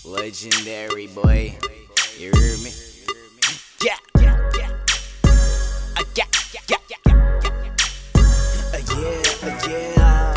Legendary boy, you hear me? Yeah, yeah, yeah. Yeah, yeah, yeah, yeah. Yeah, yeah.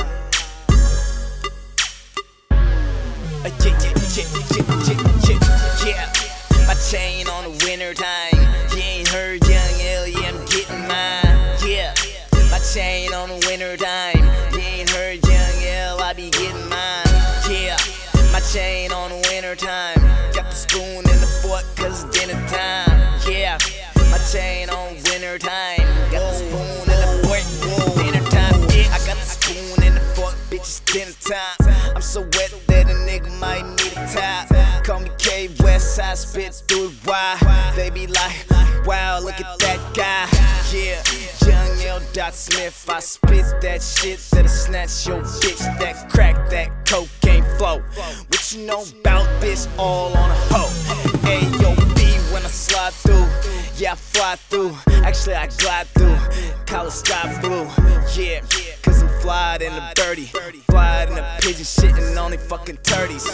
Yeah. My chain on the winter time. You ain't heard Young L, yeah, I'm getting mine. Yeah. My chain on the winter time. You ain't heard Young L, I be getting mine. Yeah. My chain on the winter time. Got the spoon in the fork cause it's dinner time. Yeah. My chain on winter time. Got the spoon in the fork, dinner time. Yeah. I got the spoon in the fork, bitch, it's dinner time. I'm so wet that a nigga might need a towel. Call me K West, I spit through it wide. They be like, wow, look at that guy. Yeah, Young L. Smith, I spit that shit that'll snatch your bitch. That crack, that cocaine flow. What you know about this? All on a hoe. A.O.B. when I slide through. Yeah, I fly through. Actually, I glide through. Collar sky blue. Yeah, cause I'm flyed in the dirty. Flyed in the pigeon shitting on they fucking 30s.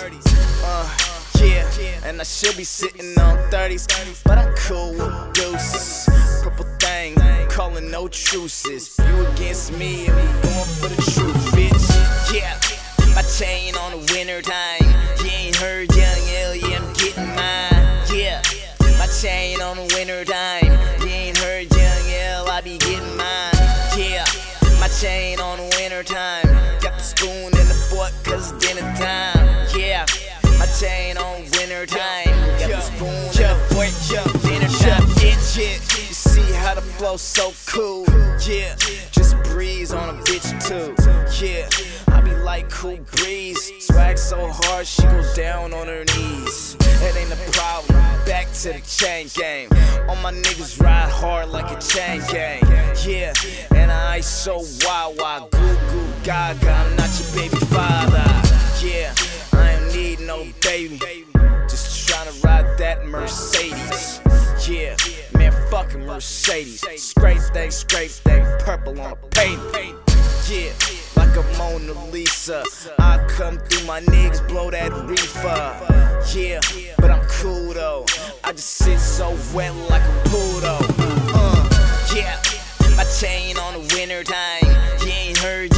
Yeah, and I should be sitting on 30s. But I'm cool with deuces. Purple thing, calling no truces. You against me, and we going for the truth, bitch. Yeah, my chain on the winter time. You ain't heard Young L, yeah, I'm getting mine. Yeah, my chain on the winter time. You ain't heard Young L, I be getting mine. Yeah, my chain on the winter time. Got the spoon in the fork cause it's dinner time. Yeah, my chain on winter time. Got the spoon in the fork, dinner time. Yeah, you see how the flow so cool. Yeah, just breeze on a bitch too. Yeah, I be like cool breeze. Swag so hard she goes down on her knees. That ain't a problem. Back to the chain game. All my niggas ride hard like a chain gang. Yeah, and I ice so wild, goo goo gaga. I'm not your baby father. Yeah, I ain't need no baby. Just tryna ride that Mercedes. Yeah, man, fucking Mercedes. Scrape they purple on a paint. Yeah, like a Mona Lisa. I come through, my niggas blow that reefer. Yeah, but I'm cool though. I just sit so wet like a pool though. Yeah, my chain on the winter time. You ain't heard